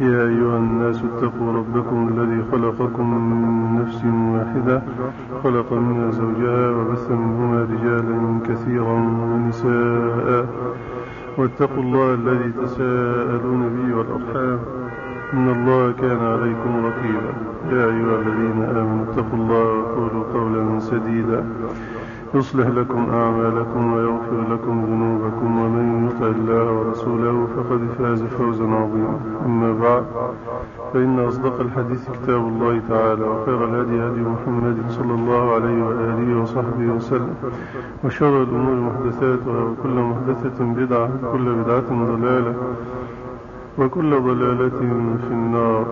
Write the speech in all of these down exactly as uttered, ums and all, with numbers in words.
يا أيها الناس اتقوا ربكم الذي خلقكم من نفس واحدة خلق منها زوجها وبث منهما رجالا كثيرا ونساء واتقوا الله الذي تساءلون به والأرحام إن الله كان عليكم رقيبا. يا أيها الذين آمنوا اتقوا الله وقولوا قولا سديدا يصلح لكم أعمالكم ويغفر لكم ذنوبكم ومن يطع الله ورسوله فقد فاز فوزا عظيما. أما بعد فإن أصدق الحديث كتاب الله تعالى وخير الهدي هدي محمد صلى الله عليه وآله وصحبه وسلم وشر الأمور محدثاتها وكل محدثة بدعة وكل بدعة ضلالة وكل ضلالة في النار.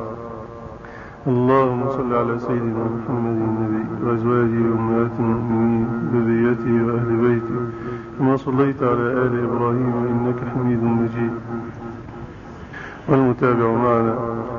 اللهم صل على سيدنا محمد النبي وأزواجه وأمهات المؤمنين وذريته وأهل بيته كما صليت على آل إبراهيم إنك حميد مجيد. والمتابع معنا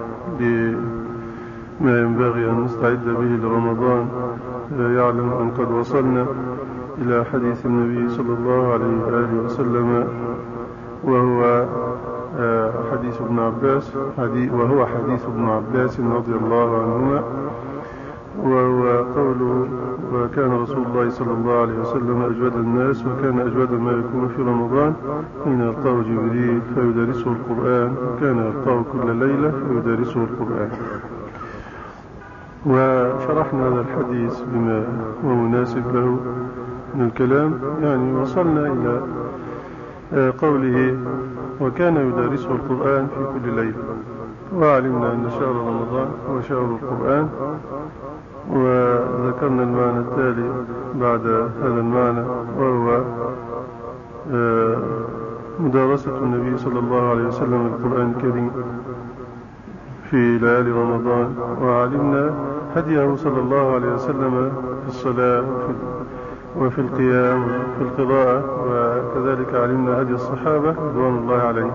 بما ينبغي أن نستعد به لرمضان يعلم أن قد وصلنا إلى حديث النبي صلى الله عليه وآله وسلم وهو حديث ابن عباس وهو حديث ابن عباس رضي الله عنهما، وهو قوله: وكان رسول الله صلى الله عليه وسلم أجود الناس وكان أجود ما يكون في رمضان حين يلقاه جبريل فيدرسه القرآن وكان يلقاه كل ليلة فيدرسه القرآن. وشرحنا هذا الحديث بما هو مناسب له من الكلام، يعني وصلنا إلى قوله: وكان يدرسه القرآن في كل ليلة. وعلمنا أن شهر رمضان هو شهر القرآن، وذكرنا المعنى التالي بعد هذا المعنى، وهو مدارسة النبي صلى الله عليه وسلم القرآن الكريم في ليالي رمضان. وعلمنا هديه صلى الله عليه وسلم في الصلاة وفي القيام وفي القراءة، وكذلك علمنا هدي الصحابة رضوان الله عليهم.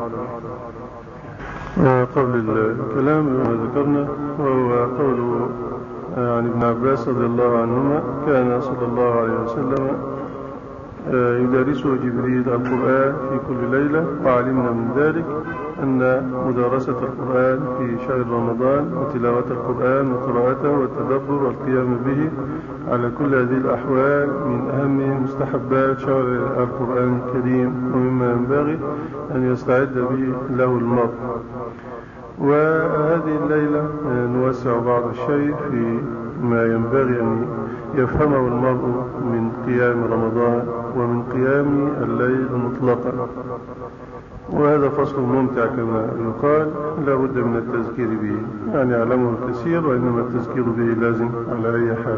قبل الكلام ما ذكرنا وهو قوله عن ابن عباس رضي الله عنهما: كان صلى الله عليه وسلم يدرسه جبريل القرآن في كل ليلة. وعلمنا من ذلك أن مدارسة القرآن في شهر رمضان وتلاوة القرآن وقراءته والتدبر والقيام به على كل هذه الأحوال من أهم مستحبات شهر القرآن الكريم، ومما ينبغي أن يستعد به له المرء. وهذه الليلة نوسع بعض الشيء في ما ينبغي أن يفهمه المرء من قيام رمضان ومن قيام الليل مطلقا، وهذا فصل ممتع كما يقال لا بد من التذكير به، يعني يعلمه الكثير وإنما التذكير به لازم على أي حال.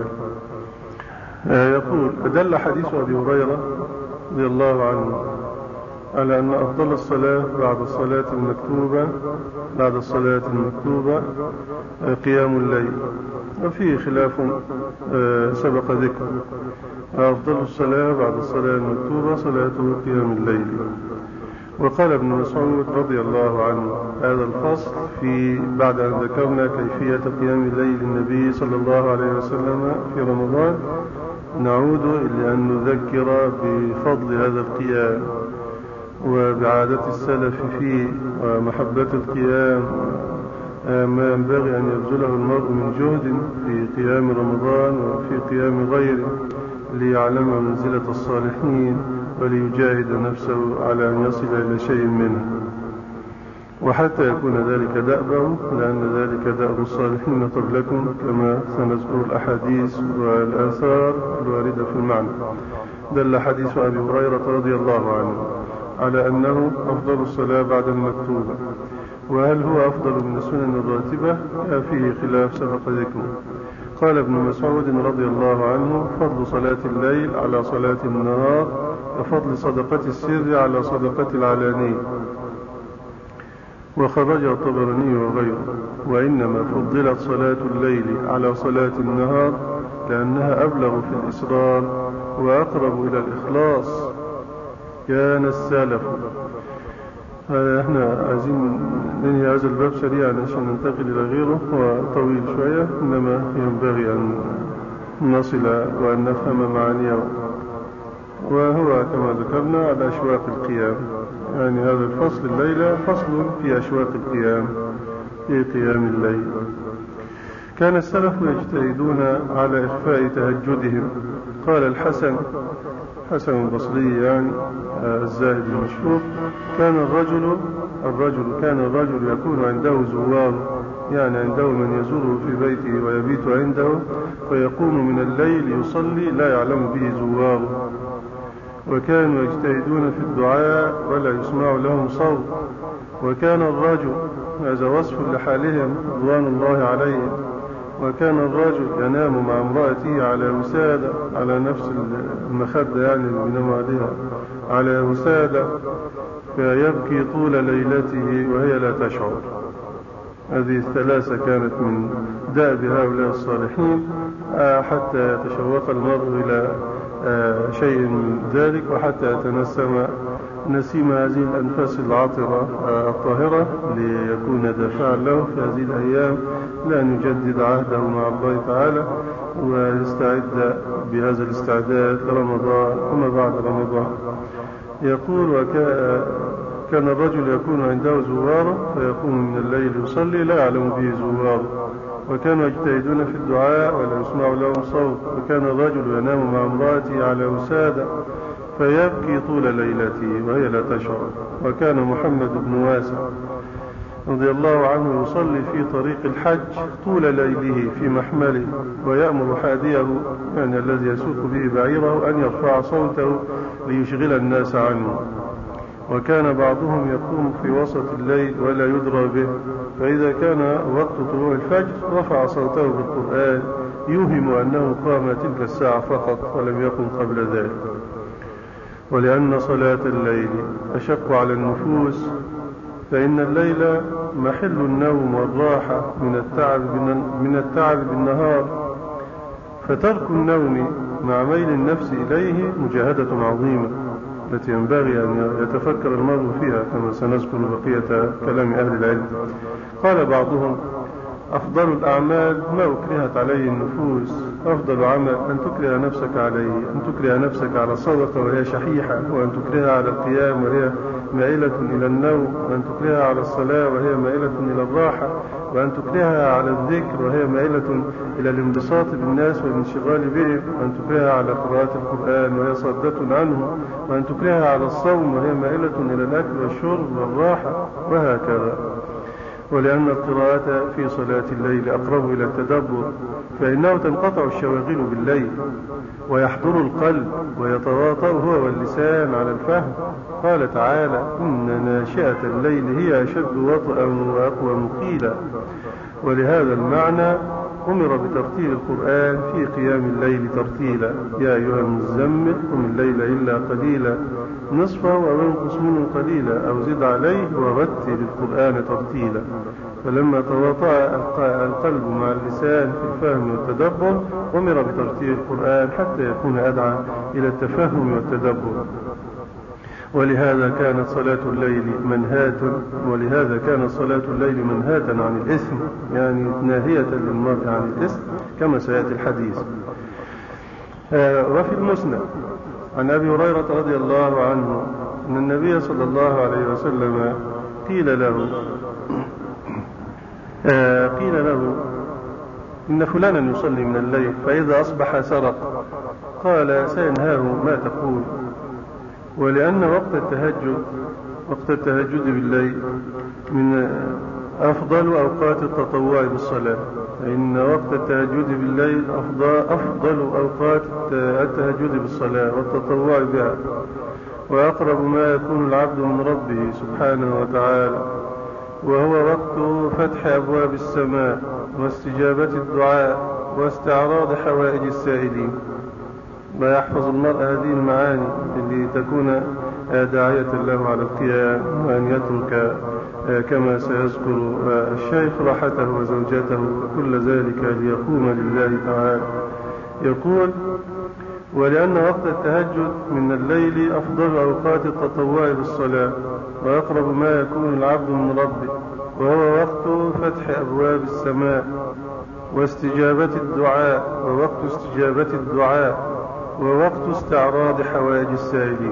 يقول: أدل حديث أبي هريرة رضي الله عنه على أن أفضل الصلاة بعد الصلاة المكتوبة بعد الصلاة المكتوبة قيام الليل، وفيه خلاف سبق ذكره. أفضل الصلاة بعد الصلاة المكتوبة صلاته قيام الليل. وقال ابن مسعود رضي الله عنه هذا الفصل في بعد أن ذكرنا كيفية قيام الليل النبي صلى الله عليه وسلم في رمضان، نعود إلى أن نذكر بفضل هذا القيام وبعادة السلف فيه ومحبة القيام، ما ينبغي أن يبذله المرء من جهد في قيام رمضان وفي قيام غيره ليعلم منزلة الصالحين وليجاهد نفسه على أن يصل إلى شيء منه، وحتى يكون ذلك دأبه، لأن ذلك دأب الصالحين قبلكم كما سنذكر الأحاديث والآثار الواردة في المعنى. دل حديث أبي هريرة رضي الله عنه على أنه أفضل الصلاة بعد المكتوبة. وهل هو أفضل من السنن الراتبة؟ فيه خلاف سبق ذكره. قال ابن مسعود رضي الله عنه: فضل صلاة الليل على صلاة النهار وفضل صدقة السر على صدقة العلانية. وخرجه الطبراني وغيره. وإنما فضلت صلاة الليل على صلاة النهار لأنها أبلغ في الإصرار وأقرب إلى الإخلاص. كان السلف. احنا عايزين ننهي هذا الباب سريعا عشان ننتقل إلى غيره، هو طويل شوية، إنما ينبغي أن نصل وأن نفهم معانيه. وهو كما ذكرنا على أشواق القيام، يعني هذا الفصل الليلة فصل في أشواق القيام، في قيام الليل. كان السلف يجتهدون على إخفاء تهجدهم. قال الحسن حسن البصري يعني الزاهد المشهور: كان الرجل الرجل كان الرجل يكون عنده زوار، يعني عنده من يزوره في بيته ويبيت عنده، فيقوم من الليل يصلي لا يعلم به زواره. وكانوا يجتهدون في الدعاء ولا يسمع لهم صوت. وكان الرجل، هذا وصف لحالهم رضوان الله عليهم، وكان الرجل ينام مع امرأته على وسادة، على نفس المخدة يعني اللي بينام عليها، على وسادة، فيبكي طول ليلته وهي لا تشعر. هذه الثلاثة كانت من دأب هؤلاء الصالحين، حتى يتشوق المرء إلى شيء من ذلك، وحتى يتنسم نسيم هذه الأنفاس العطرة الطاهرة ليكون دافعا له في هذه الأيام لأن يجدد عهده مع الله تعالى ويستعد بهذا الاستعداد لرمضان وما بعد رمضان. يقول: وكان الرجل يكون عنده زواره فيقوم من الليل يصلي لا يعلم به زواره. وكانوا يجتهدون في الدعاء ولا يسمع لهم صوت. وكان الرجل ينام مع امرأته على وسادة فيبكي طول ليلته وهي لا تشعر. وكان محمد بن واسع رضي الله عنه يصلي في طريق الحج طول ليله في محمله، ويأمر حاديه يعني الذي يسوق به بعيره أن يرفع صوته ليشغل الناس عنه. وكان بعضهم يقوم في وسط الليل ولا يدرى به، فإذا كان وقت طلوع الفجر رفع صوته بالقرآن يوهم أنه قام تلك الساعة فقط ولم يقم قبل ذلك. ولأن صلاة الليل أشق على النفوس، فإن الليل محل النوم والراحة من التعب من التعب بالنهار، فترك النوم مع ميل النفس إليه مجاهدة عظيمة التي ينبغي أن يتفكر المرء فيها، كما سنذكر بقية كلام أهل العلم. قال بعضهم: أفضل الأعمال ما أكرهت عليه النفوس. أفضل عمل أن تكره نفسك عليه، أن تكره نفسك على الصدقة وهي شحيحة، وأن تكرهها على القيام وهي مائلة إلى النوم، وأن تكرهها على الصلاة وهي مائلة إلى الراحة، وأن تكرهها على الذكر وهي مائلة إلى الانبساط بالناس والانشغال بهم، وأن تكرهها على قراءة القرآن وهي صدة عنه، وأن تكرهها على الصوم وهي مائلة إلى الأكل والشرب والراحة، وهكذا. ولأن القراءة في صلاة الليل أقرب إلى التدبر، فإنه تنقطع الشواغل بالليل ويحضر القلب ويتواطأ هو واللسان على الفهم. قال تعالى: إن ناشئة الليل هي أشد وطئا وأقوى قيلا. ولهذا المعنى أمر بترتيل القرآن في قيام الليل ترتيلا: يا أيها المزمل قم الليل إلا قليلا نصفه أو انقص منه قليلا أو زد عليه ورتل القرآن ترتيلا. فلما تواطأ القلب مع اللسان في الفهم والتدبر أمر بترتيل القرآن حتى يكون أدعى إلى التفهم والتدبر. ولهذا كانت صلاة الليل منهاة ولهذا كانت صلاة الليل منهاة عن الإثم، يعني ناهية للمرء عن الإثم كما سيأتي الحديث. آه وفي المسند عن أبي هريرة رضي الله عنه أن النبي صلى الله عليه وسلم قيل له آه قيل له إن فلانا يصلي من الليل فإذا أصبح سرق. قال: سينهاه ما تقول. ولأن وقت التهجد وقت التهجد بالليل من أفضل أوقات التطوع بالصلاة، فإن وقت التهجد بالليل أفضل, أفضل أوقات التهجد بالصلاة والتطوع بها، وأقرب ما يكون العبد من ربه سبحانه وتعالى، وهو وقت فتح أبواب السماء واستجابة الدعاء واستعراض حوائج السائلين. ما يحفظ المرء هذه المعاني اللي تكون داعية له على القيام، وأن يترك كما سيذكر الشيخ راحته وزوجته وكل ذلك ليقوم لله تعالى. يقول: ولأن وقت التهجد من الليل أفضل أوقات التطوع بالصلاة وأقرب ما يكون العبد من ربه، وهو وقت فتح أبواب السماء واستجابة الدعاء ووقت استجابة الدعاء ووقت استعراض حوائج السائلين.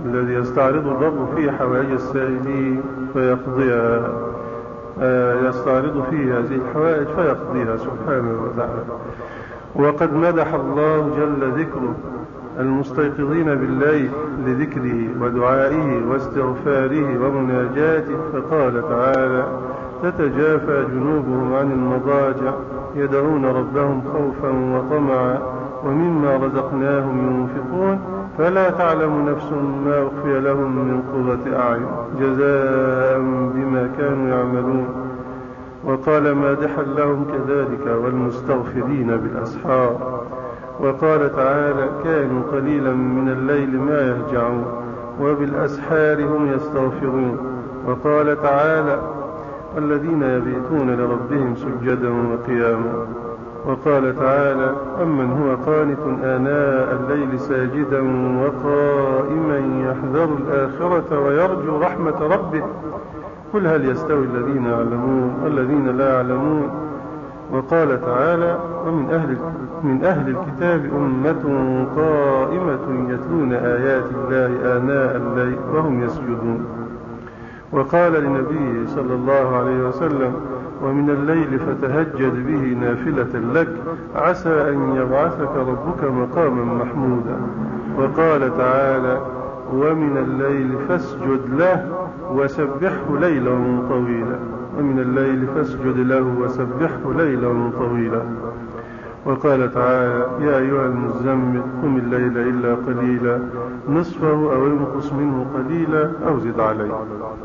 الذي يستعرض الرب فيه حوائج السائلين فيقضيها، يستعرض فيه هذه الحوائج فيقضيها سبحانه وتعالى. وقد مدح الله جل ذكره المستيقظين بالليل لذكره ودعائه واستغفاره ومناجاته، فقال تعالى: تتجافى جنوبهم عن المضاجع يدعون ربهم خوفا وطمعا ومما رزقناهم ينفقون فلا تعلم نفس ما أخفي لهم من قرة أعين جزاء بما كانوا يعملون. وقال مادحا لهم كذلك والمستغفرين بالأسحار. وقال تعالى: كانوا قليلا من الليل ما يهجعون وبالأسحار هم يستغفرون. وقال تعالى: الذين يبيتون لربهم سجدا وقياما. وقال تعالى: أمن هو قانت آناء الليل ساجدا وقائما يحذر الآخرة ويرجو رحمة ربه قل هل يستوي الذين يعلمون والذين لا يعلمون. وقال تعالى: ومن أهل, من أهل الكتاب أمة قائمة يتلون آيات الله آناء الليل وهم يسجدون. وقال لنبيه صلى الله عليه وسلم: ومن الليل فتهجد به نافلة لك عسى أن يبعثك ربك مقاما محمودا. وقال تعالى: ومن الليل فاسجد له وسبحه ليلا طويلا. ومن الليل فاسجد له وسبحه ليلا طويلا. وقال تعالى: يا أيها المزمل قم الليل إلا قليلا نصفه أو انقص منه قليلا أو زد عليه.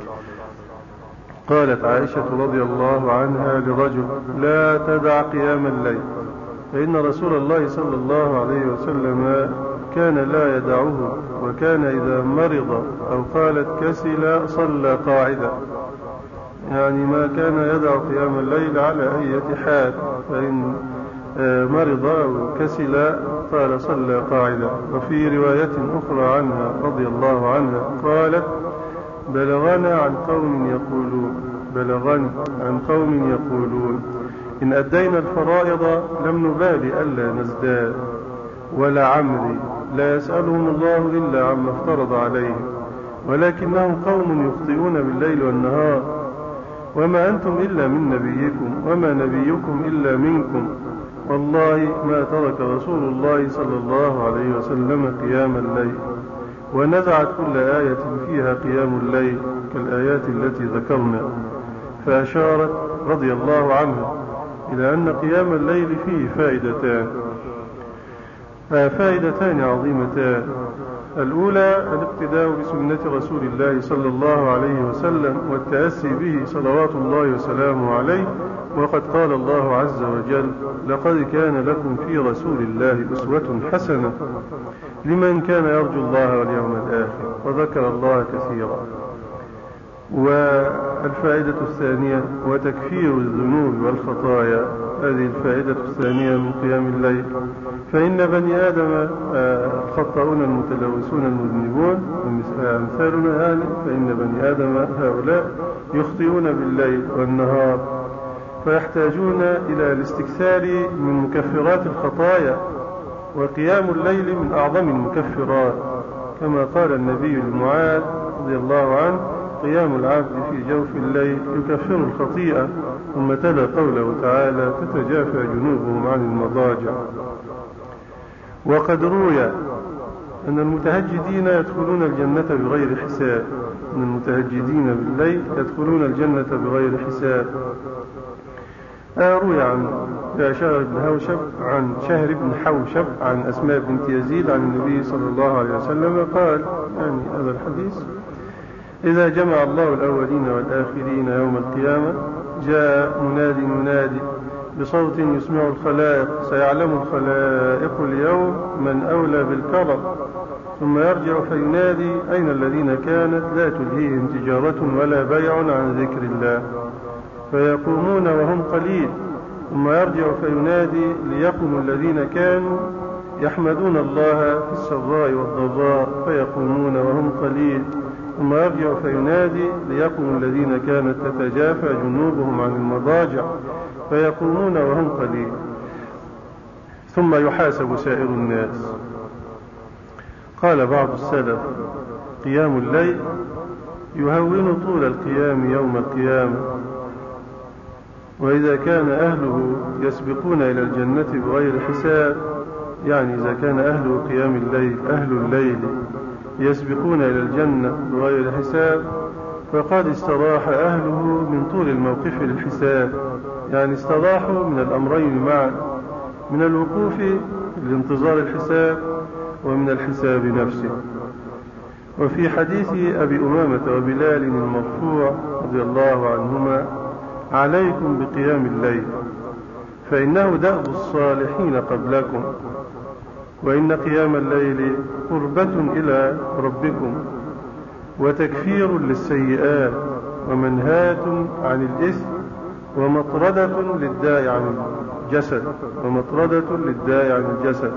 قالت عائشة رضي الله عنها لرجل: لا تدع قيام الليل، فإن رسول الله صلى الله عليه وسلم كان لا يدعه، وكان إذا مرض أو قالت كسل صلى قاعدا، يعني ما كان يدع قيام الليل على أي حال، فإن مرض أو كسل قال صلى قاعدا. وفي رواية أخرى عنها رضي الله عنها قالت: بلغنا عن قوم يقولون بلغنا عن قوم يقولون إن أدينا الفرائض لم نبالي ألا نزداد، ولا عمري لا يسألهم الله إلا عما افترض عليهم، ولكنهم قوم يخطئون بالليل والنهار، وما أنتم إلا من نبيكم وما نبيكم إلا منكم، والله ما ترك رسول الله صلى الله عليه وسلم قيام الليل، ونزعت كل آية فيها قيام الليل كالآيات التي ذكرنا. فأشارت رضي الله عنها إلى أن قيام الليل فيه فائدتان فائدتان عظيمتان. الأولى الاقتداء بسنة رسول الله صلى الله عليه وسلم والتأسي به صلوات الله وسلامه عليه. وقد قال الله عز وجل: لقد كان لكم في رسول الله أسوة حسنة لمن كان يرجو الله واليوم الآخر وذكر الله كثيرا. والفائدة الثانية وتكفير الذنوب والخطايا، هذه الفائدة الثانية من قيام الليل. فإن بني آدم الخطاؤون المتلوثون المذنبون أمثالنا يعني، فإن بني آدم هؤلاء يخطئون بالليل والنهار، فيحتاجون إلى الاستكثار من مكفرات الخطايا، وقيام الليل من أعظم المكفرات، كما قال النبي لمعاذ رضي الله عنه: قيام العبد في جوف الليل يكفر الخطيئة. ثم تلا قوله تعالى: تتجافى جنوبهم عن المضاجع. وقد روي أن المتهجدين يدخلون الجنة بغير حساب أن المتهجدين بالليل يدخلون الجنة بغير حساب. روي عن شهر بن حوشب عن شهر بن حوشب عن أسماء بنت يزيد عن النبي صلى الله عليه وسلم قال، يعني هذا الحديث: إذا جمع الله الأولين والآخرين يوم القيامة جاء منادي منادي بصوت يسمع الخلائق: سيعلم الخلائق اليوم من أولى بالكرم. ثم يرجع فينادي: أين الذين كانت لا تلهيهم تجارة ولا بيع عن ذكر الله؟ فيقومون وهم قليل. ثم يرجع فينادي: ليقم الذين كانوا يحمدون الله في السراء والضراء، فيقومون وهم قليل. ثم يرجع فينادي: ليقم الذين كانت تتجافى جنوبهم عن المضاجع، فيقومون وهم قليل. ثم يحاسب سائر الناس. قال بعض السلف: قيام الليل يهون طول القيام يوم القيامة. وإذا كان أهله يسبقون إلى الجنة بغير حساب، يعني إذا كان أهل قيام الليل أهل الليل يسبقون إلى الجنة بغير حساب، فقد استراح أهله من طول الموقف للحساب، يعني استراحوا من الأمرين معا، من الوقوف لانتظار الحساب ومن الحساب نفسه. وفي حديث أبي أمامة وبلال المرفوع رضي الله عنهما: عليكم بقيام الليل فإنه دأب الصالحين قبلكم، وإن قيام الليل قربة إلى ربكم وتكفير للسيئات ومنهاة عن الإثم ومطردة للداء عن الجسد ومطردة للداء عن الجسد.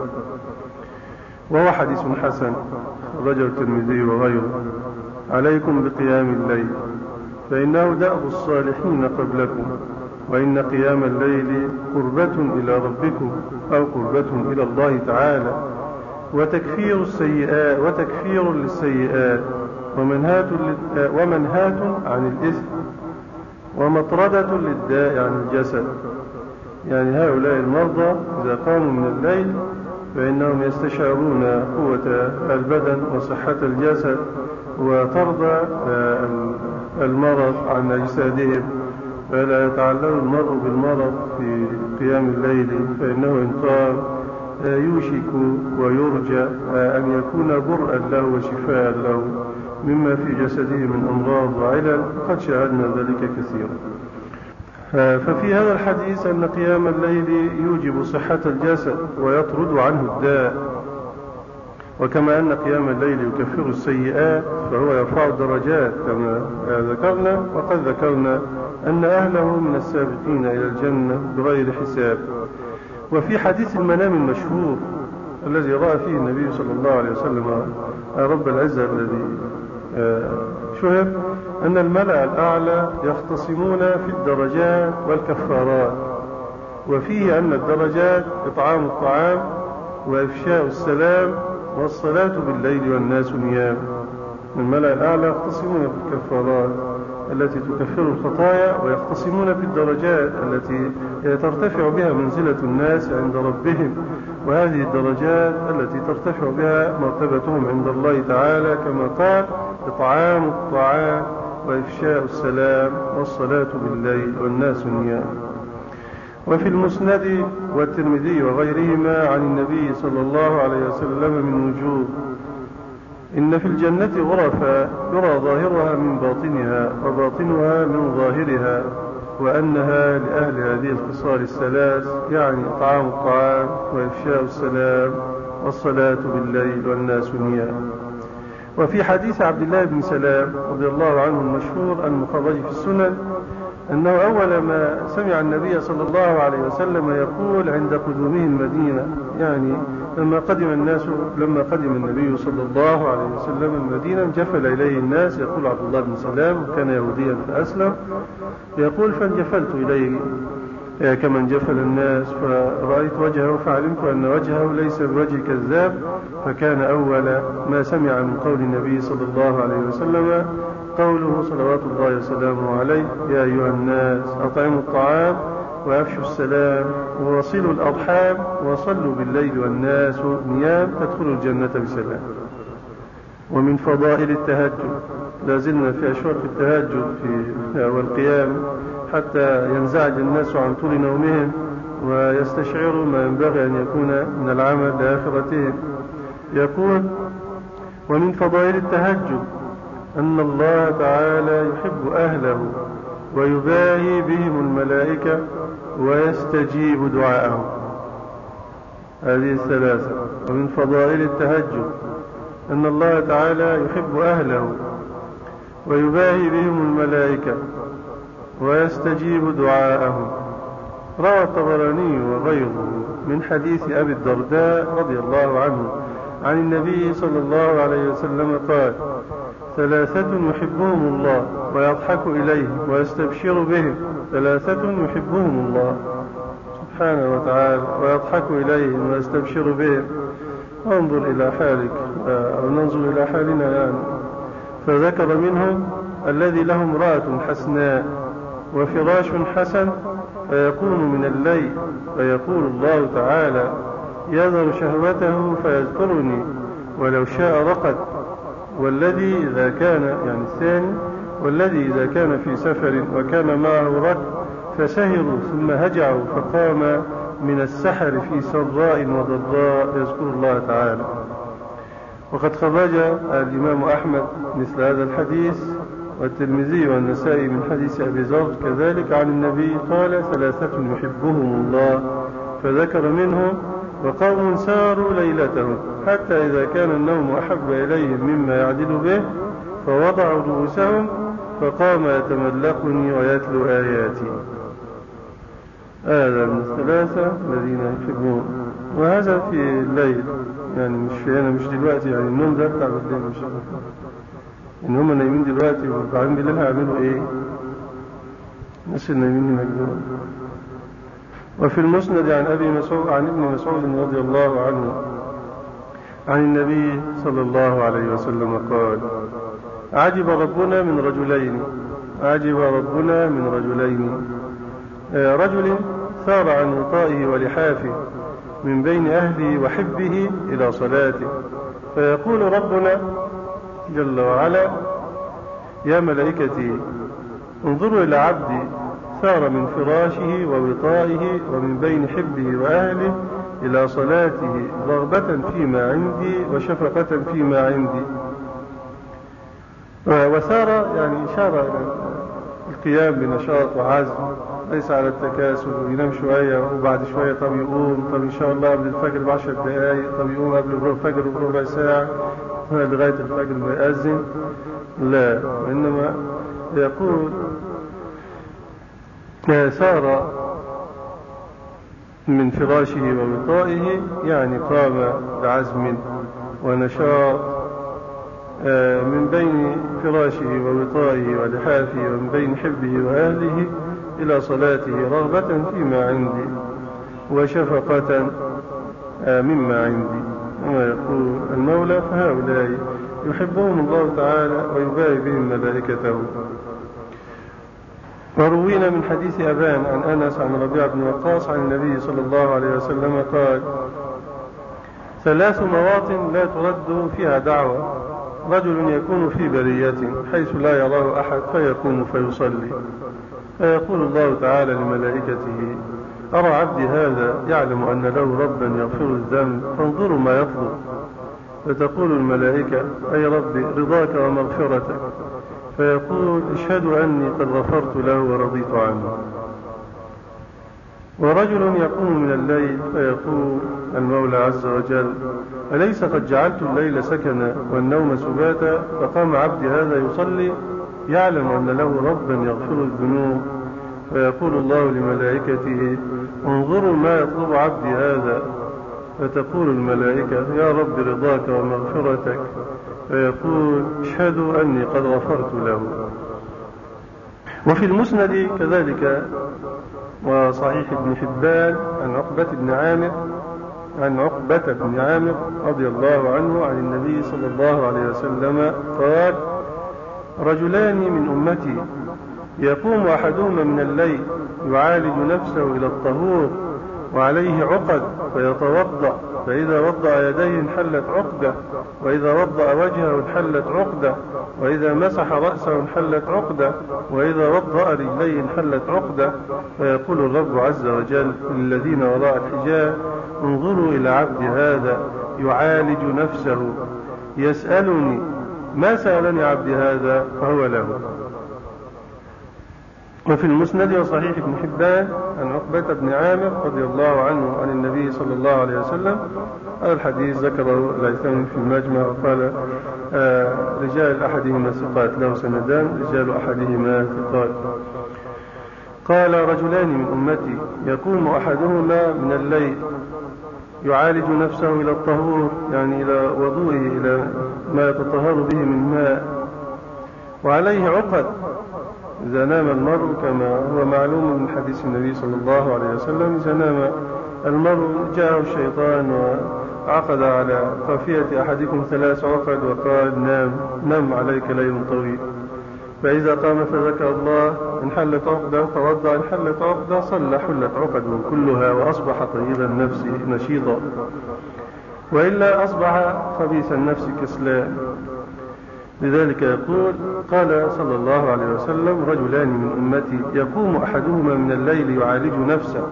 وهو حديث حسن رجل الترمذي وغيره. عليكم بقيام الليل فإنه دأب الصالحين قبلكم، وإن قيام الليل قربة إلى ربكم أو قربة إلى الله تعالى وتكفير السيئات وتكفير للسيئات ومنهاة ومنهاة عن الإثم ومطردة للداء عن الجسد. يعني هؤلاء المرضى إذا قاموا من الليل فإنهم يستشعرون قوة البدن وصحة الجسد، وترضى المرض عن أجسادهم، فلا يتعلل المرء بالمرض في قيام الليل، فإنه إن قام يوشك ويرجى أن يكون برءا له وشفاء له مما في جسده من أمراض وعلل، قد شاهدنا ذلك كثيرا. ففي هذا الحديث أن قيام الليل يوجب صحة الجسد ويطرد عنه الداء، وكما أن قيام الليل يكفر السيئات فهو يرفع الدرجات كما ذكرنا. وقد ذكرنا أن أهله من السابقين إلى الجنة بغير حساب. وفي حديث المنام المشهور الذي رأى فيه النبي صلى الله عليه وسلم رب العزة الذي شهر أن الملأ الأعلى يختصمون في الدرجات والكفارات، وفيه أن الدرجات إطعام الطعام وإفشاء السلام والصلاة بالليل والناس نيام. الملأ الأعلى يختصمون في الكفارات التي تكفر الخطايا، ويختصمون في الدرجات التي ترتفع بها منزلة الناس عند ربهم، وهذه الدرجات التي ترتفع بها مرتبتهم عند الله تعالى كما قال: إطعام الطعام وإفشاء السلام والصلاة بالليل والناس نيام. وفي المسند والترمذي وغيرهما عن النبي صلى الله عليه وسلم من وجوه: إن في الجنة غرفا يرى ظاهرها من باطنها وباطنها من ظاهرها، وأنها لأهل هذه الخصال الثلاث، يعني إطعام الطعام وإفشاء السلام والصلاة بالليل والناس نيام. وفي حديث عبد الله بن سلام رضي الله عنه المشهور المخرج في السنن أنه أول ما سمع النبي صلى الله عليه وسلم يقول عند قدومه المدينة، يعني لما قدم الناس لما قدم النبي صلى الله عليه وسلم المدينة انجفل إليه الناس، يقول عبد الله بن سلام كان يهوديا فأسلم، يقول فانجفلت إليه كما انجفل الناس، فرأيت وجهه فعلمت أن وجهه ليس بوجه كذاب، فكان أول ما سمع من قول النبي صلى الله عليه وسلم قوله صلوات الله وسلامه عليه: يا أيها الناس أطعموا الطعام وأفشوا السلام ووصلوا الأرحام وصلوا بالليل والناس نيام تدخلوا الجنة بسلام. ومن فضائل التهجد، لازلنا في أشواق التهجد في والقيام حتى ينزعج الناس عن طول نومهم ويستشعروا ما ينبغي أن يكون من العمل لآخرتهم. يقول: ومن فضائل التهجد أن الله تعالى يحب أهله ويباهي بهم الملائكة ويستجيب دعاءهم. هذه الثلاثة. ومن فضائل التهجد أن الله تعالى يحب أهله ويباهي بهم الملائكة ويستجيب دعاءهم. روى الطبراني وغيره من حديث أبي الدرداء رضي الله عنه عن النبي صلى الله عليه وسلم قال: ثلاثة يحبهم الله ويضحك إليهم ويستبشر بهم. ثلاثة يحبهم الله سبحانه وتعالى ويضحك إليهم ويستبشر بهم. انظر إلى حالك أو ننظر إلى حالنا يعني فذكر منهم الذي له امرأة حسناء وفراش حسن فيقوم من الليل فيقول الله تعالى يذر شهوته فيذكرني ولو شاء رقد، والذي إذا كان يعني الثاني والذي إذا كان في سفر وكان معه ركب فسهروا ثم هجعوا فقام من السحر في سراء وضراء يذكر الله تعالى. وقد خرج الإمام أحمد مثل هذا الحديث والترمذي والنسائي من حديث أبي ذر كذلك عن النبي قال ثلاثة يحبهم الله فذكر منهم وقوم ساروا ليلتهم حتى إذا كان النوم أحب إليهم مما يعدل به فوضعوا رؤوسهم فقام يتملقني ويتلو آياتي. هذا من الثلاثة الذين يحبون، وهذا في الليل يعني مش في هنا مش دلوقتي، يعني النوم ده بتاع بالليل مش إن هم نايمين دلوقتي وبعدين بالليل هيعملوا إيه؟ الناس النايمين مجنون. وفي المسند عن أبي مسعود عن ابن مسعود رضي الله عنه عن النبي صلى الله عليه وسلم قال عجب ربنا من رجلين عجب ربنا من رجلين رجل ثار عن وطائه ولحافه من بين أهله وحبه إلى صلاته فيقول ربنا جل وعلا يا ملائكتي انظروا إلى عبدي ثار من فراشه ووطائه ومن بين حبه وأهله إلى صلاته رغبة فيما عندي وشفقة فيما عندي. وثار يعني إشارة القيام بنشاط وعزم ليس على التكاسل وينام شوية وبعد شوية طب يقوم طب إن شاء الله قبل الفجر بعشر دقائق طب يقوم قبل الفجر بربع ساعة لغاية الفجر ما يأذن، لا، وإنما يقول سار من فراشه ووطائه يعني قام بعزم ونشاط من بين فراشه ووطائه ولحافه ومن بين حبه وأهله إلى صلاته رغبة فيما عندي وشفقة مما عندي. كما يقول المولى فهؤلاء يحبهم الله تعالى ويباهي بهم ملائكته. وروينا من حديث أبان عن أنس عن ربيعة بن وقاص عن النبي صلى الله عليه وسلم قال ثلاث مواطن لا ترد فيها دعوة رجل يكون في برية حيث لا يراه أحد فيقوم فيصلي فيقول الله تعالى لملائكته أرى عبدي هذا يعلم أن له ربا يغفر الذنب فانظروا ما يطلب، فتقول الملائكة أي ربي رضاك ومغفرتك، فيقول اشهدوا أني قد غفرت له ورضيت عنه. ورجل يقوم من الليل فيقول المولى عز وجل أليس قد جعلت الليل سكنا والنوم سباتا، فقام عبدي هذا يصلي يعلم أن له ربا يغفر الذنوب، فيقول الله لملائكته انظروا ما يطلب عبدي هذا، فتقول الملائكة يا رب رضاك ومغفرتك، فيقول اشهدوا أني قد غفرت له. وفي المسند كذلك وصحيح ابن حبان عن عقبة بن عامر عن عقبة بن عامر رضي الله عنه عن النبي صلى الله عليه وسلم قال رجلان من أمتي يقوم أحدهما من الليل يعالج نفسه إلى الطهور وعليه عقد فيتوضأ، فإذا وضأ يديه انحلت عقدة، وإذا وضأ وجهه انحلت عقدة، وإذا مسح رأسه انحلت عقدة، وإذا وضأ رجليه انحلت عقدة، فيقول الرب عز وجل للذين وراء الحجاب انظروا إلى عبد هذا يعالج نفسه يسألني ما سألني عبد هذا فهو له. وفي المسند وصحيح ابن حبان عن عقبة بن عامر رضي الله عنه عن النبي صلى الله عليه وسلم هذا الحديث ذكره الهيثمي في المجمع وقال آه رجال أحدهما ثقات له سندان رجال أحدهما ثقات. قال رجلان من أمتي يقوم أحدهما من الليل يعالج نفسه إلى الطهور يعني إلى وضوئه إلى ما يتطهر به من ماء وعليه عقد، إذا نام المرء كما هو معلوم من حديث النبي صلى الله عليه وسلم إذا نام المرء جاءه الشيطان عقد على قافية أحدكم ثلاث عقد وقال نام نم عليك ليل طويل، فإذا قام فذكر الله انحلت عقدة، توضأ انحلت عقدة، صلى حلت عقده كلها وأصبح طيب النفس نشيطا، وإلا أصبح خبيث النفس كسلان. لذلك يقول قال صلى الله عليه وسلم رجلان من أمتي يقوم أحدهما من الليل يعالج نفسه،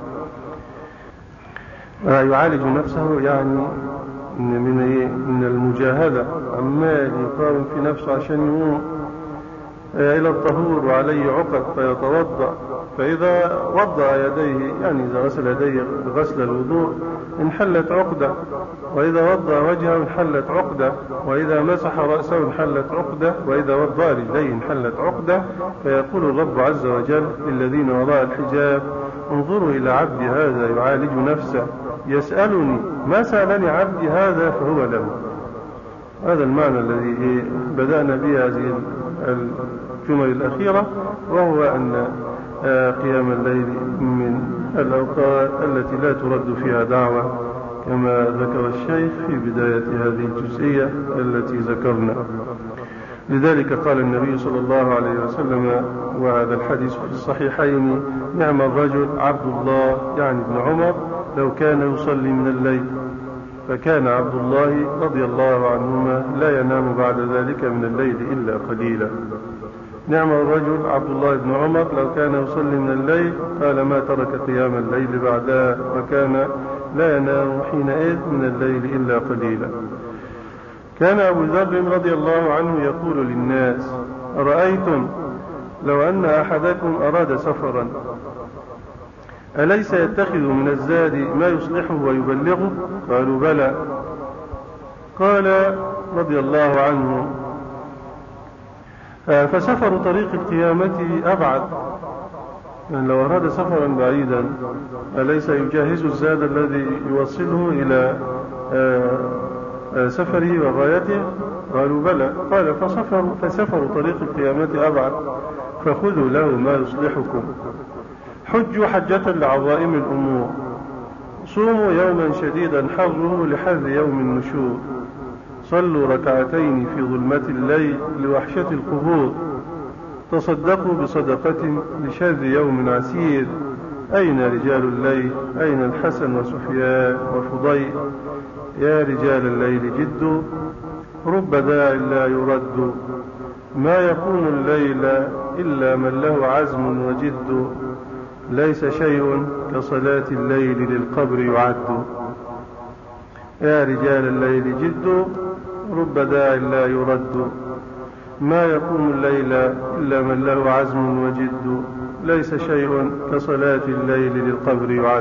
يعالج نفسه يعني من من المجاهدة، عمال يقاوم في نفسه عشان يقوم إلى الطهور وعليه عقد فيتوضأ، فإذا وضع يديه يعني إذا غسل يديه غسل الوضوء انحلت عقدة، وإذا وضع وجهه انحلت عقدة، وإذا مسح رأسه انحلت عقدة، وإذا وضع رجليه انحلت عقدة. فيقول الرب عز وجل للذين وراء الحجاب انظروا إلى عبدي هذا يعالج نفسه يسألني ما سألني عبدي هذا فهو له. هذا المعنى الذي بدأنا به هذه الجمل الأخيرة، وهو أن قيام الليل من الأوقات التي لا ترد فيها دعوة كما ذكر الشيخ في بداية هذه الجزئية التي ذكرنا. لذلك قال النبي صلى الله عليه وسلم وهذا الحديث في الصحيحين نعم الرجل عبد الله يعني ابن عمر لو كان يصلي من الليل، فكان عبد الله رضي الله عنهما لا ينام بعد ذلك من الليل إلا قليلا. نعم الرجل عبد الله بن عمر لو كان يصلي من الليل قال ما ترك قيام الليل بعدها، وكان لا ينام حينئذ من الليل إلا قليلا. كان أبو ذر رضي الله عنه يقول للناس أرأيتم لو أن أحدكم أراد سفرا أليس يتخذ من الزاد ما يصلحه ويبلغه؟ قالوا بلى. قال رضي الله عنه فسفر طريق القيامة أبعد، يعني لو أراد سفرا بعيدا أليس يجهز الزاد الذي يوصله إلى سفره وغايته؟ قالوا بلى. قال فسفر, فسفر طريق القيامة أبعد فخذوا له ما يصلحكم، حجوا حجة لعظائم الأمور، صوموا يوما شديدا حره لحر يوم النشور، صلوا ركعتين في ظلمة الليل لوحشة القبور، تصدقوا بصدقة لشر يوم عسير، أين رجال الليل؟ أين الحسن وسفيان وفضيل؟ يا رجال الليل جد رب داع لا يرد، ما يكون الليل إلا من له عزم وجد، ليس شيء كصلاة الليل للقبر يعد. يا رجال الليل جد رب داع لا يرد، ما يقوم الليل إلا من له عزم وجد، ليس شيء كصلاة الليل للقبر يعد.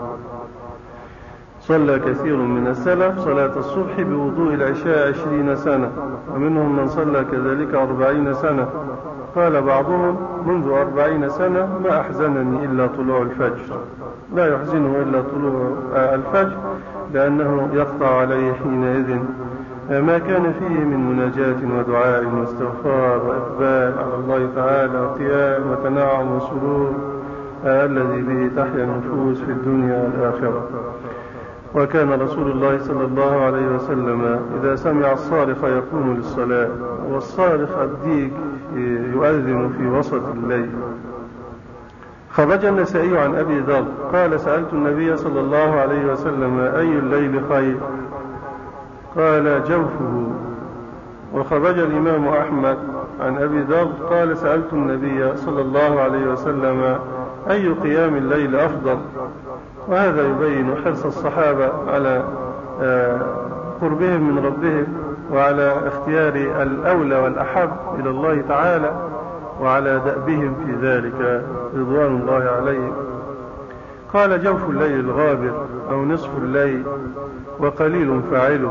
صلى كثير من السلف صلاة الصبح بوضوء العشاء عشرين سنة، ومنهم من صلى كذلك أربعين سنة. قال بعضهم منذ أربعين سنة ما أحزنني إلا طلوع الفجر، لا يحزنه إلا طلوع الفجر لأنه يقطع عليه حينئذ ما كان فيه من مناجاة ودعاء واستغفار وإقبال على الله تعالى وقيام وتنعم وسرور الذي به تحيا النفوس في الدنيا والآخرة. وكان رسول الله صلى الله عليه وسلم إذا سمع الصارخ يقوم للصلاة، والصارخ الديك يؤذن في وسط الليل. خرج النسائي عن أبي ذر قال سألت النبي صلى الله عليه وسلم أي الليل خير؟ قال جوفه. وخرج الإمام أحمد عن أبي ذر قال سألت النبي صلى الله عليه وسلم أي قيام الليل أفضل؟ وهذا يبين حرص الصحابة على قربهم من ربهم وعلى اختيار الأولى والأحب إلى الله تعالى وعلى دأبهم في ذلك رضوان الله عليهم. قال جوف الليل الغابر أو نصف الليل وقليل فاعله.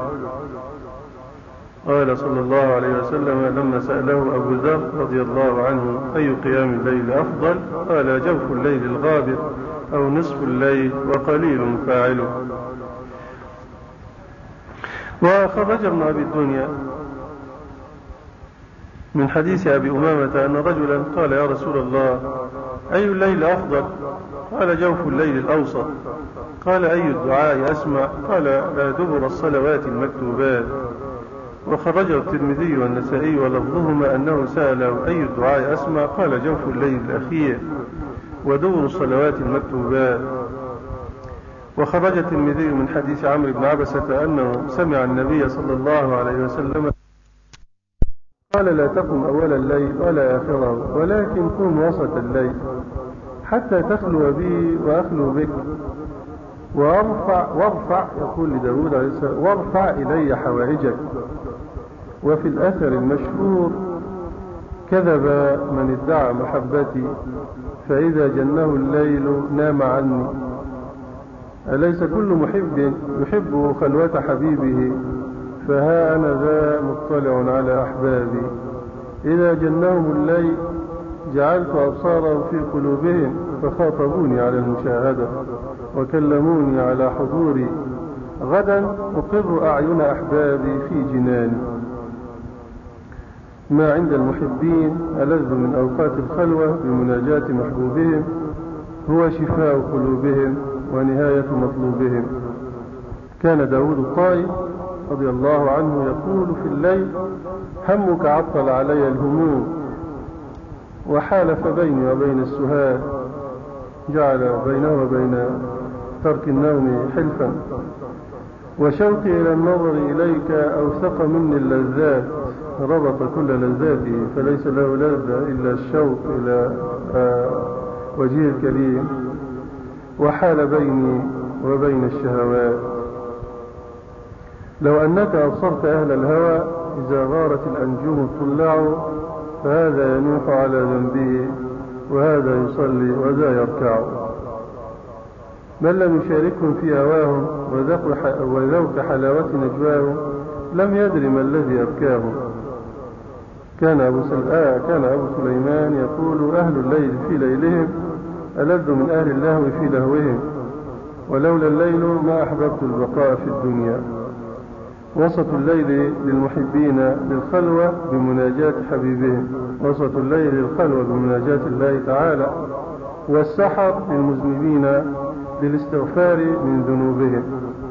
قال صلى الله عليه وسلم لما سأله أبو ذر رضي الله عنه أي قيام الليل أفضل؟ قال جوف الليل الغابر أو نصف الليل وقليل فاعله. وخرج ابن أبي الدنيا من حديث أبي أمامة أن رجلا قال يا رسول الله أي الليل أفضل؟ قال جوف الليل الأوسط. قال أي الدعاء أسمع؟ قال دبر الصلوات المكتوبات. وخرجه الترمذي والنسائي ولفظهما أنه سأله أي الدعاء أسمع؟ قال جوف الليل الأخير ودبر الصلوات المكتوبات. وخرج الترمذي من حديث عمرو بن عبسة أنه سمع النبي صلى الله عليه وسلم قال لا تقم أول الليل ولا آخره، ولكن قم وسط الليل حتى تخلو بي وأخلو بك، وارفع, وارفع يقول لداود عليه السلام وارفع إلي حوائجك. وفي الأثر المشهور كذب من ادعى محبتي فإذا جنه الليل نام عني. أليس كل محب يحب خلوة حبيبه؟ فها أنا ذا مطلع على أحبابي. إذا جنهم الليل جعلت أبصارهم في قلوبهم فخاطبوني على المشاهدة وكلموني على حضوري. غدا أقر أعين أحبابي في جناني. ما عند المحبين ألذ من أوقات الخلوة بمناجاة محبوبهم، هو شفاء قلوبهم ونهاية مطلوبهم. كان داود الطائي رضي الله عنه يقول في الليل همك عطل علي الهموم وحالف بيني وبين السهاد، جعل بينه وبين ترك النوم حلفا. وشوقي إلى النظر إليك أوثق مني اللذات، ربط كل لذاته فليس له لذة إلا الشوق إلى وجهه الكريم، وحال بيني وبين الشهوات. لو أنك أبصرت أهل الهوى إذا غارت الأنجوم الطلاع، فهذا ينوح على ذنبه وهذا يصلي وذا يركع. من لم يشاركهم في هواهم وذوق حلاوة نجواهم لم يدر ما الذي أبكاهم. كان أبو, آه كان أبو سليمان يقول أهل الليل في ليلهم ألذ من أهل اللهو في لهوهم، ولولا الليل ما أحببت البقاء في الدنيا. وسط الليل للمحبين للخلوة بمناجاة حبيبهم، وسط الليل للخلوة بمناجاة الله تعالى، والسحر للمذنبين للاستغفار من ذنوبهم.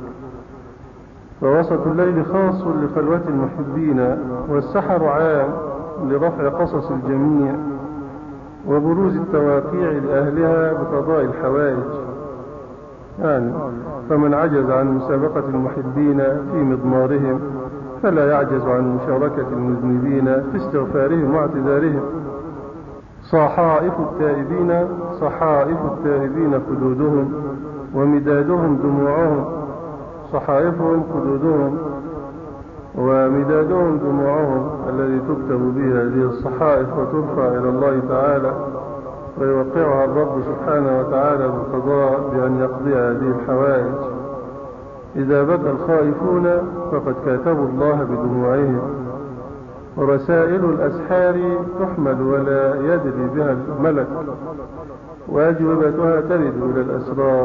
فوسط الليل خاص لخلوة المحبين، والسحر عام لرفع قصص الجميع وبروز التواقيع لأهلها بقضاء الحوائج. يعني فمن عجز عن مسابقة المحبين في مضمارهم فلا يعجز عن مشاركة المذنبين في استغفارهم واعتذارهم. صحائف التائبين صحائف التائبين خدودهم ومدادهم دموعهم، صحائفهم خدودهم ومدادهم دموعهم الذي تكتب بها هذه الصحائف وترفع إلى الله تعالى ويوقعها الرب سبحانه وتعالى بالقضاء بأن يقضي هذه الحوائج. إذا بكى الخائفون فقد كاتبوا الله بدموعهم. ورسائل الأسحار تحمل ولا يدري بها الملك، وأجوبتها ترد إلى الأسرار.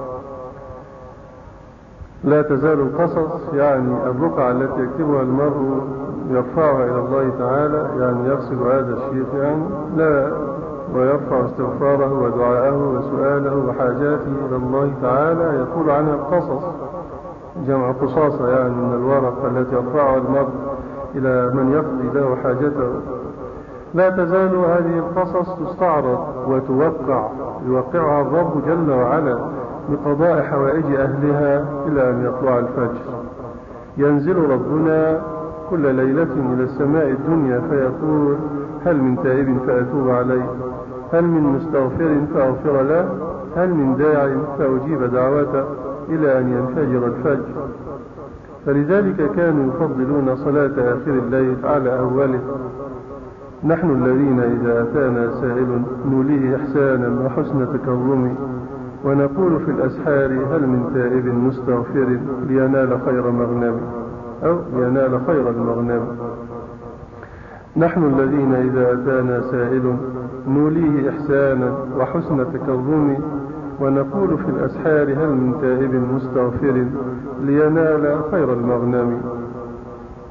لا تزال القصص يعني الرقعة التي يكتبها المرء يرفعها إلى الله تعالى، يعني يغسل هذا الشيخ يعني لا ويرفع استغفاره ودعاءه وسؤاله وحاجاته إلى الله تعالى، يقول عنها القصص جمع قصاصة يعني من الورق التي يرفعها المرء إلى من يقضي له حاجته. لا تزال هذه القصص تستعرض وتوقع، يوقعها الرب جل وعلا بقضاء حوائج أهلها إلى أن يطلع الفجر. ينزل ربنا كل ليلة إلى السماء الدنيا فيقول هل من تائب فأتوب عليه، هل من مستغفر فأغفر له، هل من داع فأجيب دعوته، إلى أن ينفجر الفجر. فلذلك كانوا يفضلون صلاة آخر الليل على أوله. نحن الذين إذا أتانا سائل نوليه إحسانا وحسن تكرم، ونقول في الأسحار هل من تائب مستغفر لينال خير مغنم أو لينال خير المغنم. نحن الذين إذا أتانا سائل نوليه إحسانا وحسن تكرم، ونقول في الأسحار هل من تائب مستغفر لينال خير المغنم.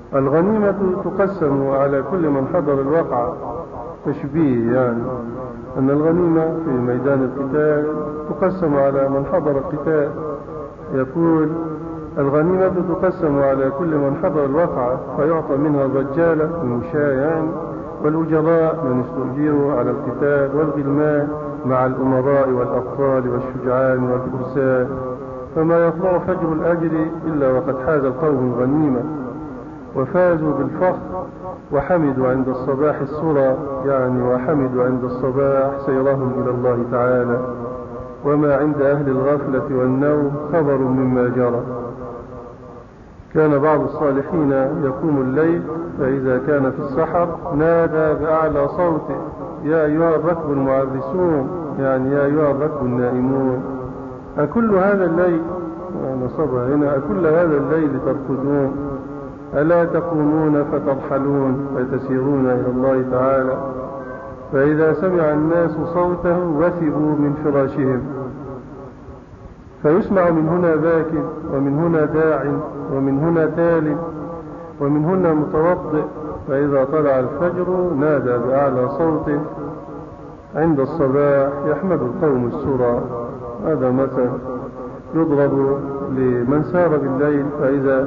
الغنيمة تقسم على كل من حضر الوقعة، تشبيه يعني، أن الغنيمة في ميدان القتال تقسم على من حضر القتال. يقول الغنيمة تقسم على كل من حضر الوقعة فيعطى منها الرجالة المشايع والأجراء من استؤجروا على القتال والغلمان مع الأمراء والأبطال والشجعان والفرسان، فما يطلع فجر الأجر إلا وقد حاز القوم الغنيمة وفازوا بالفخر وحمدوا عند الصباح السرى، يعني وحمدوا عند الصباح سيرهم إلى الله تعالى، وما عند أهل الغفلة والنوم خبر مما جرى. كان بعض الصالحين يقوم الليل فإذا كان في السحر نادى بأعلى صوته يا أيها الركب المعرسون، يعني يا أيها الركب النائمون، أكل هذا الليل نصبها هنا أكل هذا الليل ترقدون، ألا تقومون فترحلون فتسيرون إلى الله تعالى. فإذا سمع الناس صوته وثبوا من فراشهم، فيسمع من هنا باك ومن هنا داع ومن هنا تال ومن هنا متوضئ، فإذا طلع الفجر نادى بأعلى صوته عند الصباح يحمد القوم السرى. هذا مثل يضرب لمن سار بالليل فإذا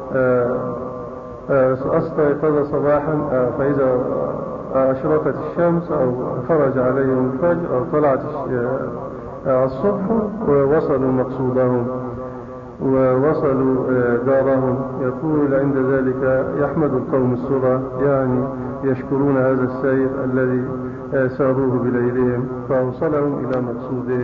استيقظ صباحا فإذا أشرقت الشمس أو خرج عليهم الفجر أو طلعت الصبح ووصلوا مقصودهم ووصلوا دارهم. يقول عند ذلك يحمد القوم السرى، يعني يشكرون هذا السير الذي ساروه بليلهم فأوصلهم إلى مقصودهم.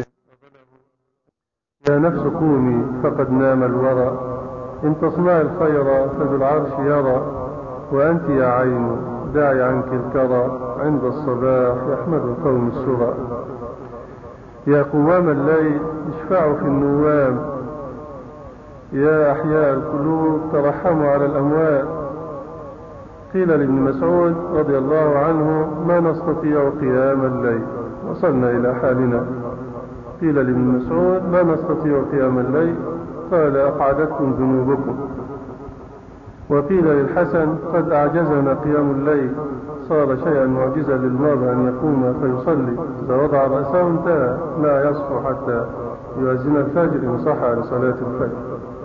يا نفس قومي فقد نام الورى، إن تصنع الخير فذو العرش يرى، وأنت يا عين داعي عنك الكرى، عند الصباح يحمد القوم السرى. يا قوام الليل اشفعوا في النوام، يا أحياء القلوب ترحموا على الأموات. قيل لابن مسعود رضي الله عنه ما نستطيع قيام الليل، وصلنا إلى حالنا. قيل لابن مسعود ما نستطيع قيام الليل، قال أقعدتكم ذنوبكم. وقيل للحسن قد أعجزنا قيام الليل، صار شيئا معجزا للمرء أن يقوم فيصلي، إذا وضع رأسه انتهى لا يصحو حتى يؤذن الفجر إن صح لصلاة الفجر.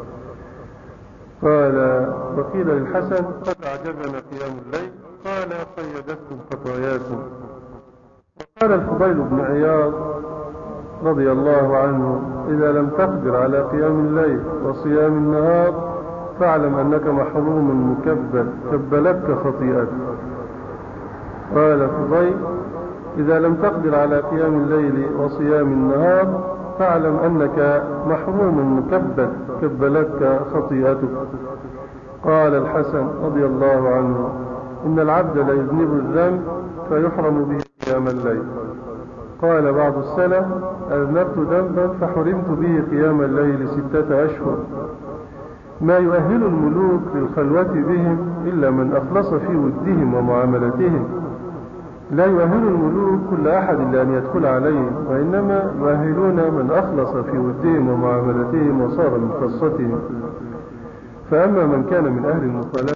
قال وقيل للحسن قد أعجبنا قيام الليل، قال قيدتكم خطاياكم. وقال الفضيل بن عياض رضي الله عنه إذا لم تقدر على قيام الليل وصيام النهار فاعلم أنك محروم مكبل كبلتك خطيئتك. قال الفضيل إذا لم تقدر على قيام الليل وصيام النهار فاعلم أنك محروم مكبل كبلتك خطيئتك. قال الحسن رضي الله عنه إن العبد ليذنب الذنب فيحرم به قيام الليل. قال بعض السلف أذنبت ذنبا فحرمت به قيام الليل ستة أشهر. ما يؤهل الملوك للخلوة بهم إلا من أخلص في ودهم ومعاملتهم، لا يؤهل الملوك كل أحد إلا أن يدخل عليهم، وإنما يؤهلون من أخلص في ودهم ومعاملتهم وصار من خاصتهم. فأما من كان من أهل المخالفة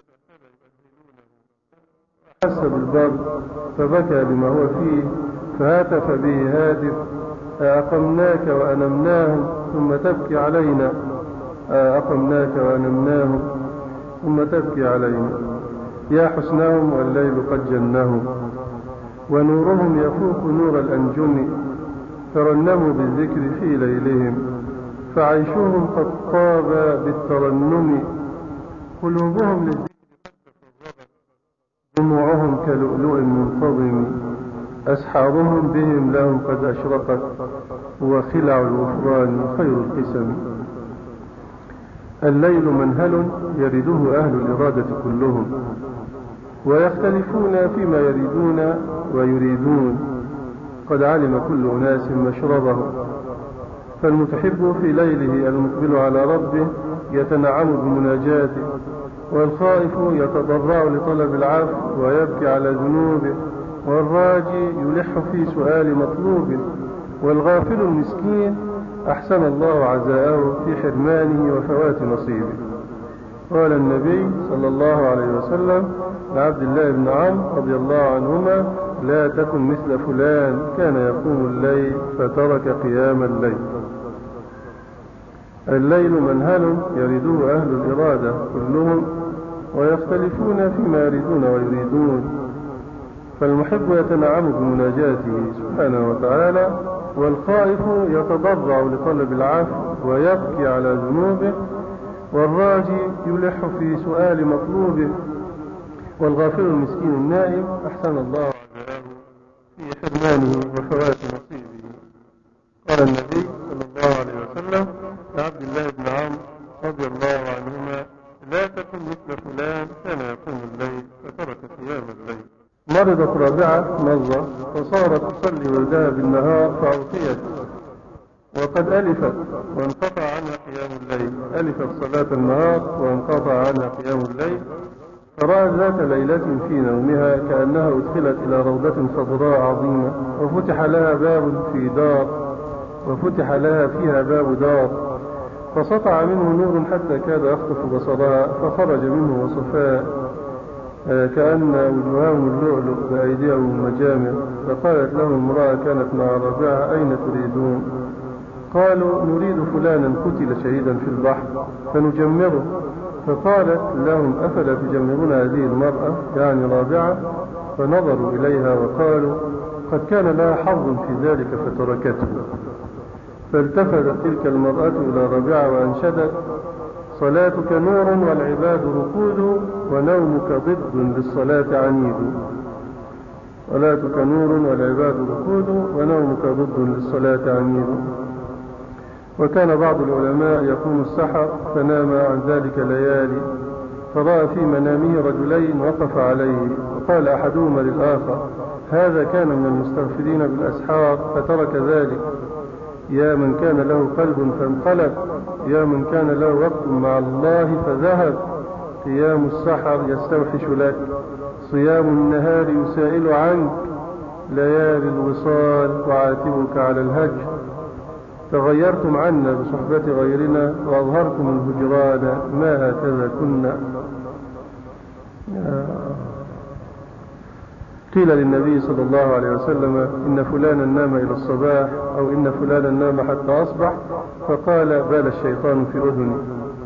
حس بالبر فبكى لما هو فيه فهاتف به هاتف أقمناك وأنمناهم ثم تبكي علينا، أقمناك وأنمناهم ثم تبكي علينا. يا حسنهم والليل قد جنهم، ونورهم يفوق نور الأنجم، ترنموا بالذكر في ليلهم، فعيشهم قد طاب بالترنم، قلوبهم للذكر دموعهم كلؤلؤ منتظم، أسحارهم بهم لهم قد أشرقت، وخلع الغفران خير القسم. الليل منهل يرده أهل الإرادة كلهم، ويختلفون فيما يريدون ويريدون، قد علم كل أناس مشربه. فالمتحب في ليله المقبل على ربه يتنعم بمناجاته، والخائف يتضرع لطلب العفو ويبكي على ذنوبه، والراجي يلح في سؤال مطلوب، والغافل المسكين أحسن الله عزاءه في حرمانه وفوات نصيبه. قال النبي صلى الله عليه وسلم لعبد الله بن عمرو رضي الله عنهما لا تكن مثل فلان كان يقوم الليل فترك قيام الليل. الليل منهل يريده أهل الإرادة كلهم ويختلفون فيما يريدون ويريدون، فالمحب يتنعم بمناجاته سبحانه وتعالى، والخائف يتضرع لطلب العفو ويبكي على ذنوبه، والراجي يلح في سؤال مطلوبه، والغافل المسكين النائم أحسن الله عزاه في حرمانه وفوات نصيبه. قال النبي صلى الله عليه وسلم لعبد الله بن عمرو رضي الله عنهما: لا تكن مثل فلان كان يقوم الليل فترك قيام الليل. مرضت رابعة مرة فصارت تصلي وردها بالنهار فأوفيت، وقد ألفت وانقطع عنها قيام الليل، ألفت صلاة النهار وانقطع عنها قيام الليل، فرأت ذات ليلة في نومها كأنها أدخلت إلى روضة خضراء عظيمة، وفتح لها باب في دار وفتح لها فيها باب دار، فسطع منه نور حتى كاد يخطف بصرها، فخرج منه وصفاء كأن وجوههم اللؤلؤ بأيديهم المجامر. فقالت له امرأة كانت مع رابعة: أين تريدون؟ قالوا: نريد فلانا قتل شهيدا في البحر فنجمره. فقالت لهم: أفلا تجمرون هذه المرأة يعني رابعة؟ فنظروا إليها وقالوا: قد كان لها حظ في ذلك فتركته. فالتفتت تلك المرأة إلى رابعة وأنشدت: صلاتك نور والعباد رقود، ونومك ضد للصلاة عنيد. صلاتك نور والعباد رقود، ونومك ضد للصلاة عنيد. وكان بعض العلماء يقوم السحر فنام عن ذلك ليالي، فرأى في منامه رجلين وقف عليه، وقال أحدهما للآخر: هذا كان من المستغفرين بالأسحار فترك ذلك. يا من كان له قلب فانقلب، يا من كان له وقت مع الله فذهب. قيام السحر يستوحش لك، صيام النهار يسائل عنك، ليالي الوصال وعاتبك على الهجر. تغيرتم عنا بصحبة غيرنا وأظهرتم الهجران، ما هكذا كنا. قيل للنبي صلى الله عليه وسلم: إن فلانا نام إلى الصباح، أو إن فلانا نام حتى أصبح، فقال: بال الشيطان في أذني.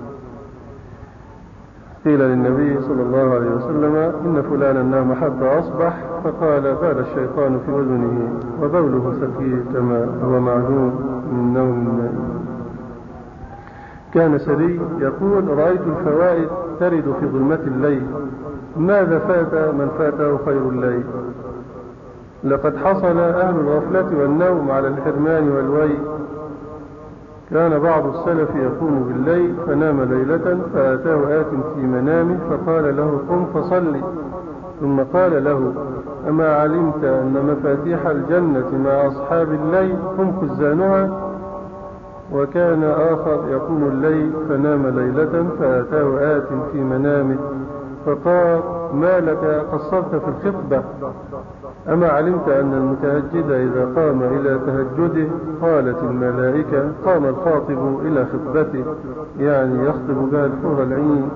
قيل للنبي صلى الله عليه وسلم: إن فلانا نام حتى أصبح، فقال: بال الشيطان في أذنه، وبوله ثقيل كما هو معلوم من نوم النائم. كان سري يقول: رأيت الفوائد ترد في ظلمة الليل، ماذا فات من فاته خير الليل؟ لقد حصل أهل الغفلة والنوم على الحرمان والويل. كان بعض السلف يقوم بالليل فنام ليلة، فأتاه آت في منامه فقال له: قم فصلي. ثم قال له: أما علمت أن مفاتيح الجنة مع أصحاب الليل هم خزانها؟ وكان آخر يقوم الليل فنام ليلة، فأتاه آت في منامه فقال: ما لك قصرت في الخطبة؟ أما علمت أن المتهجد إذا قام إلى تهجده قالت الملائكة: قام الخاطب إلى خطبته، يعني يخطب بها الحور العين.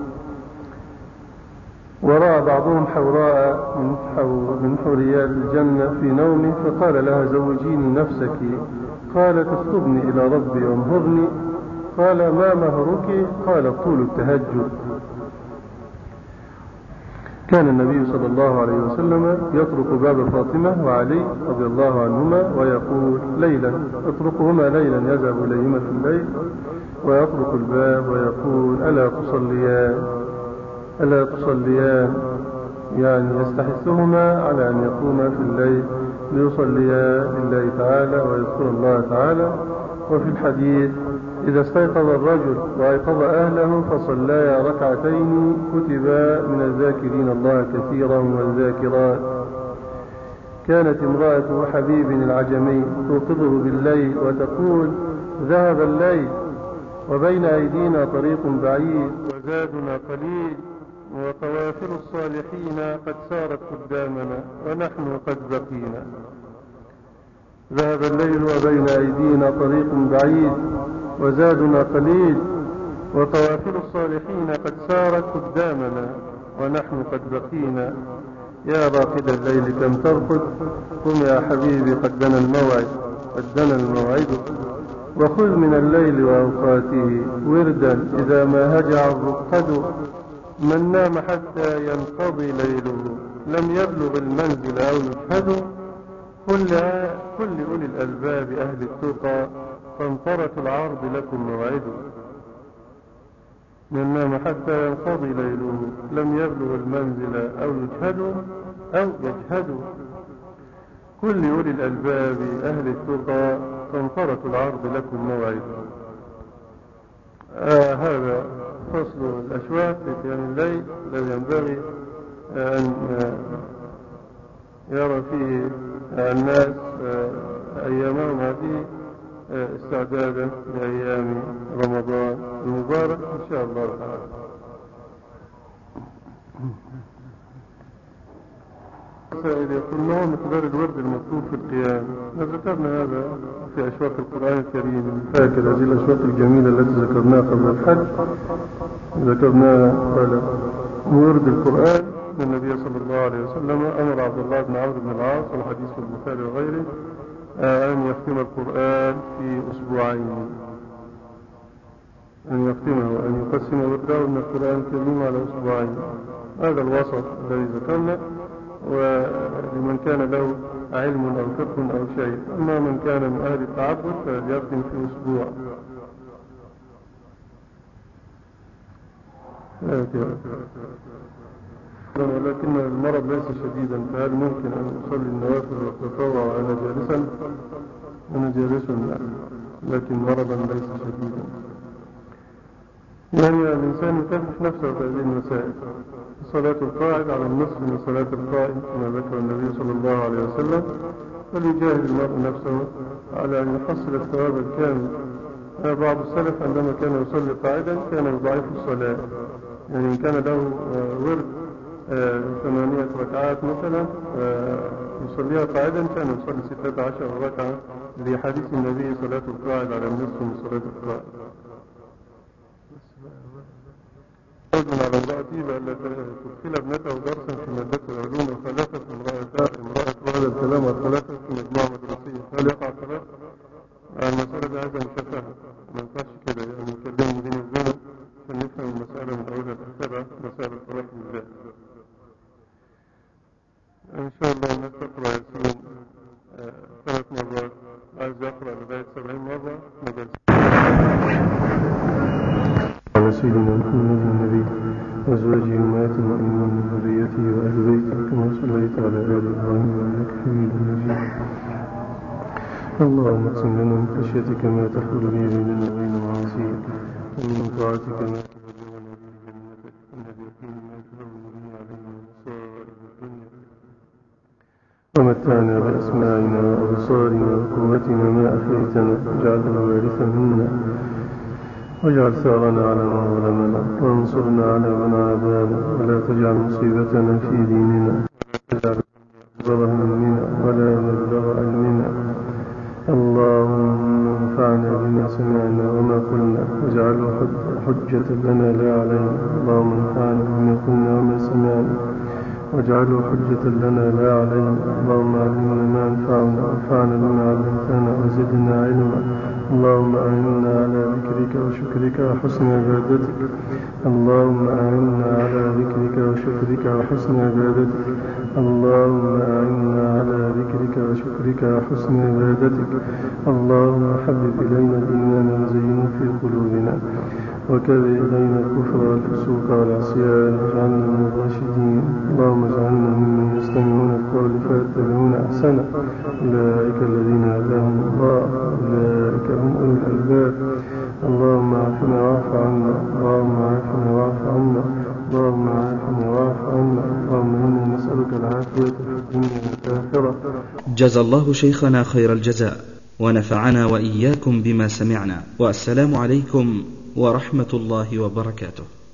ورأى بعضهم حوراء من حوريات الجنة في نومه فقال لها: زوجيني نفسك. قالت: اخطبني إلى ربي وانهرني. قال: ما مهرك؟ قال: طول التهجد. كان النبي صلى الله عليه وسلم يطرق باب فاطمة وعلي رضي الله عنهما ويقول: ليلا اطرقهما ليلا يذهب إليهما في الليل، ويطرق الباب ويقول: ألا تصليان ألا تصليان، يعني يستحثهما على أن يقوما في الليل ليصليا لله تعالى ويذكر الله تعالى. وفي الحديث: إذا استيقظ الرجل وأيقظ أهله فصليا ركعتين كتبا من الذاكرين الله كثيرا والذاكرات. كانت امرأة حبيب العجمي توقظه بالليل وتقول: ذهب الليل وبين أيدينا طريق بعيد وزادنا قليل، وقوافل الصالحين قد سارت قدامنا ونحن قد بقينا. ذهب الليل وبين أيدينا طريق بعيد وزادنا قليل، وقوافل الصالحين قد سارت قدامنا ونحن قد بقينا. يا راقد الليل كم ترقد، قم يا حبيبي قد دنا الموعد قد دنا الموعد. وخذ من الليل وأوقاته وردا إذا ما هجع الرقد. من نام حتى ينقضي ليله لم يبلغ المنزل أو يشهد. كل كل أولي الألباب أهل التقى قنطرة العرض لكم موعد. من نام حتى ينقضي ليله لم يبلغ المنزل أو يجهد أو يجهد. كل أولي الألباب أهل التقى قنطرة العرض لكم موعد. آه هذا فصل الأشواق في قيام الليل الذي ينبغي أن يرى فيه الناس أيامهم هذه استعدادا لأيام رمضان المبارك إن شاء الله تعالى. إذا قلنا مقدار الورد المطلوب في القيام، ذكرنا هذا في أشواق القرآن الكريم. فاكر هذه الأشواق الجميلة التي ذكرناها قبل الحج، ذكرناها قال ورد القرآن النبي صلى الله عليه وسلم أمر عبد الله بن عمرو بن العاص والحديث في البخاري وغيره أن يختم القرآن في أسبوعين، أن يختمه أن يقسم ورده من القرآن الكريم على أسبوعين. هذا الوسط الذي ذكرنا، ولمن كان له علم أو فقه أو شيء. أما من كان من أهل التعبد فليختم في أسبوع. ولكن المرض ليس شديدا، فهل ممكن أن أصلي النوافل والتطوع وأنا جالسا؟ أنا جالس لكن مرضا ليس شديدا. يعني الإنسان يكلف نفسه بهذه المسائل. صلاة القاعد على النصف من صلاة القائم كما ذكر النبي صلى الله عليه وسلم، فليجاهد المرء نفسه على أن يحصل الثواب الكامل. بعض السلف عندما كان يصلي قاعدا كان يضاعف الصلاة، يعني إن كان له ورد ثمانية ركعات مثلا يصليها قاعدا كان يصلي ستة عشر ركعة لحديث النبي صلاة القاعد على النصف من صلاة القائم. رجل على امرأتي بأن تدخل ابنته درسا في مادة العلوم وخلافت امرأة امرأة هذا الكلام وخلافت في مجموعة مدرسية، هل يقع خلاف؟ المسألة دي عايزة مشافهة، ما ينفعش كده يعني نكلم دين الزمن عشان نفهم المسألة من أولها لآخرها، مسألة الطلاق بالذات. إن شاء الله الناس تقرأ ياسين ثلاث مرات، عايز يقرأ لغاية سبعين مرة مجلس. على سيدنا محمد النبي وأزواجه أمهات المؤمنين وذريته وأهل بيته كما صليت على آل إبراهيم إنك حميد مجيد. اللهم اقسم لنا من خشيتك ما تحول به بيننا وبين معاصيك، ومن طاعتك ما تبلغنا به جنتك، ومن اليقين ما تهون به علينا مصائب الدنيا، ومتعنا بأسماعنا وأبصارنا وقوتنا ما أحييتنا، واجعله الوارث منا، واجعل ثارنا على من ظلمنا، وانصرنا على من عادانا، ولا تجعل مصيبتنا في ديننا، ولا تجعل مبلغ همنا ولا مبلغ علمنا. اللهم انفعنا بما سمعنا وما قلنا، واجعله حجة لنا لا علينا. اللهم انفعنا بما قلنا وما سمعنا واجعله حجة لنا لا علينا. اللهم علمنا ما ينفعنا وانفعنا بما علمتنا وزدنا علما. اللهم أعنا على ذكرك وشكرك وحسن عبادتك. اللهم أعنا على ذكرك وشكرك وحسن عبادتك. اللهم أعنا على ذكرك وشكرك وحسن عبادتك. اللهم حبب إلينا الإيمان وزينه في قلوبنا، وكره إلينا الكفر والفسوق والعصيان، واجعلنا من الراشدين. اللهم اجعلنا ممن يستمعون القول فيتبعون أحسنه. أولئك الذين هداهم الله، أولئك هم أولو الألباب. اللهم عافنا واعف عنا، اللهم عافنا واعف عنا، اللهم عافنا واعف عنا. اللهم إنا نسألك العافية في الدنيا والآخرة. جزا الله شيخنا خير الجزاء، ونفعنا وإياكم بما سمعنا، والسلام عليكم ورحمة الله وبركاته.